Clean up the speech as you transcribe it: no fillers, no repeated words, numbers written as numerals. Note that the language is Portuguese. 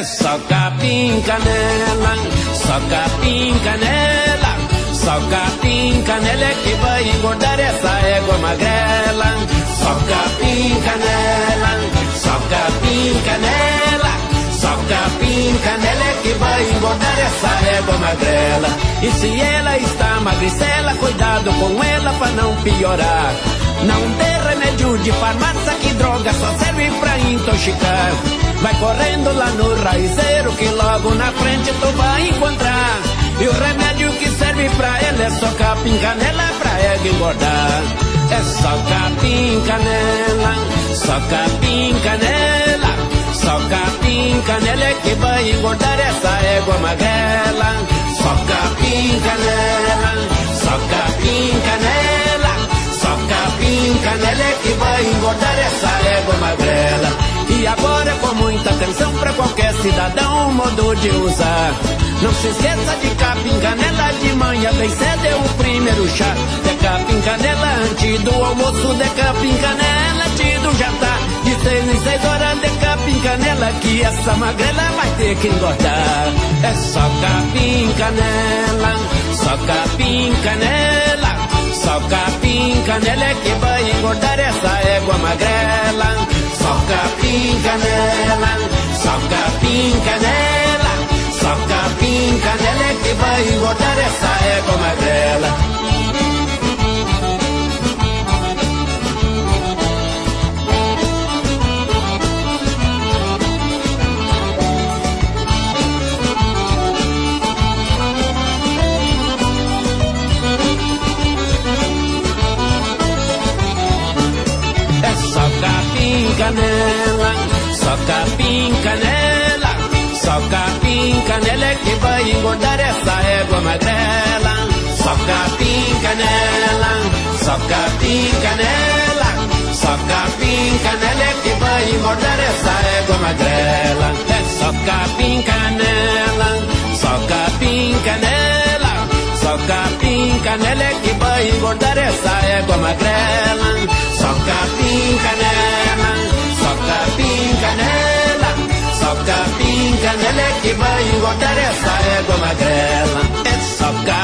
só capim canela, só capim canela, só capim canela é que vai engordar essa égua magrela. Só capim canela, só capim canela, só capim canela é que vai engordar essa égua magrela. E se ela está magricela, cuidado com ela pra não piorar. Não dê remédio de farmácia, que droga só serve pra intoxicar. Vai correndo lá no raizeiro, que logo na frente tu vai encontrar. E o remédio que serve pra ela é só capim canela, pra ela engordar. É só capim canela, só capim canela, só capim canela é que vai engordar essa égua magrela. Só capim canela, só capim canela, só capim canela é que vai engordar essa égua magrela. E agora com muita atenção pra qualquer cidadão, um modo de usar. Não se esqueça de capim canela de manhã, bem cedo é o primeiro chá. De capim canela antes do almoço, de capim canela antes do jantar. De 6 em 6 horas de capim canela, que essa magrela vai ter que engordar. É só capim canela, só capim canela, só capim canela é que vai engordar essa égua magrela. Só capim canela, só capim canela, só capim canela é que vai engordar essa égua magrela. Canela, só capim canela, só capim canela é que vai engordar essa égua magrela. Só capim canela, só capim canela, só capim canela é que vai engordar essa égua magrela. É só capim canela, só capim canela, só capim canela é que vai engordar essa égua magrela. Só capim canela, só capim canela, só capim canela é que vai engordar essa égua magrela. É só capim